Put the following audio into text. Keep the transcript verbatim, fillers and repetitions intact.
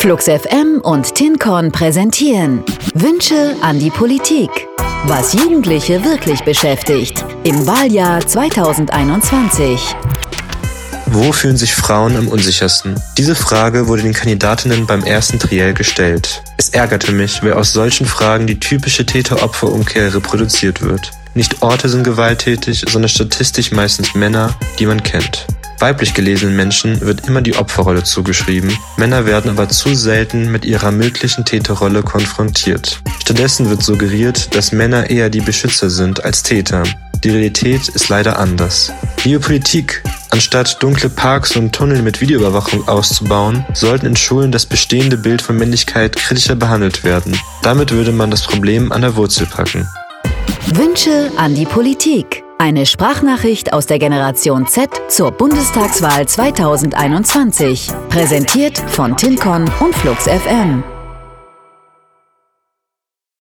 Flux F M und TinCon präsentieren Wünsche an die Politik. Was Jugendliche wirklich beschäftigt im Wahljahr zweitausendeinundzwanzig. Wo fühlen sich Frauen am unsichersten? Diese Frage wurde den Kandidatinnen beim ersten Triell gestellt. Es ärgerte mich, weil aus solchen Fragen die typische Täter-Opfer-Umkehr reproduziert wird. Nicht Orte sind gewalttätig, sondern statistisch meistens Männer, die man kennt. Weiblich gelesenen Menschen wird immer die Opferrolle zugeschrieben, Männer werden aber zu selten mit ihrer möglichen Täterrolle konfrontiert. Stattdessen wird suggeriert, dass Männer eher die Beschützer sind als Täter. Die Realität ist leider anders. Liebe Politik, anstatt dunkle Parks und Tunnel mit Videoüberwachung auszubauen, sollten in Schulen das bestehende Bild von Männlichkeit kritischer behandelt werden. Damit würde man das Problem an der Wurzel packen. Wünsche an die Politik. Eine Sprachnachricht aus der Generation Z zur Bundestagswahl zweitausendeinundzwanzig. Präsentiert von TinCon und Flux F M.